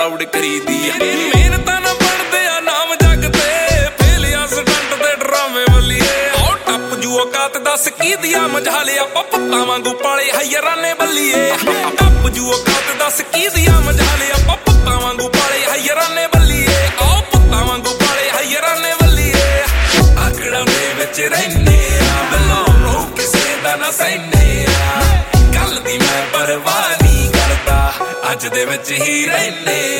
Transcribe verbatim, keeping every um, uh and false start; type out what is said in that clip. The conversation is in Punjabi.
ਆਊਟ ਕਰੀਦੀ ਆ ਮਿਹਨਤਾਂ ਨਾ ਬਣਦੇ ਆ ਨਾਮ ਜੱਗ ਤੇ ਫੇਲਿਆ ਸਟੰਟ ਤੇ ਡਰਾਮੇ ਬੱਲੀਏ ਆਉ ਟੱਪ ਜੂ ਔਕਾਤ ਦੱਸ ਕੀ ਦਿਆ ਮਝਾਲੇ ਆਪਾਂ ਪੁੱਤਾਂ ਵਾਂਗੂ ਪਾਲੇ ਹਈਅਰਾਂ ਨੇ ਬੱਲੀਏ ਟੱਪ ਜੂ ਔਕਾਤ ਦੱਸ ਕੀ ਦਿਆ ਮਝਾਲੇ ਆਪਾਂ ਪੁੱਤਾਂ ਵਾਂਗੂ ਪਾਲੇ ਹਈਅਰਾਂ ਨੇ ਬੱਲੀਏ ਆਉ ਪੁੱਤਾਂ ਵਾਂਗੂ ਪਾਲੇ ਹਈਅਰਾਂ ਨੇ ਬੱਲੀਏ ਆਕੜਾਂ ਦੇ ਵਿੱਚ ਰਹਿੰਦੇ ਆ ਬਲੋ ਰੋ ਕਿਸੇ ਦਾ ਨਾ ਸਹਿੰਦੇ ਆ ਕੱਲ ਦੀ ਮੈਂ ਪਰਵਾਹ ਨਹੀਂ ਕਰਦਾ ਅੱਜ ਦੇ ਵਿੱਚ ਹੀ ਰਹਿੰਦੇ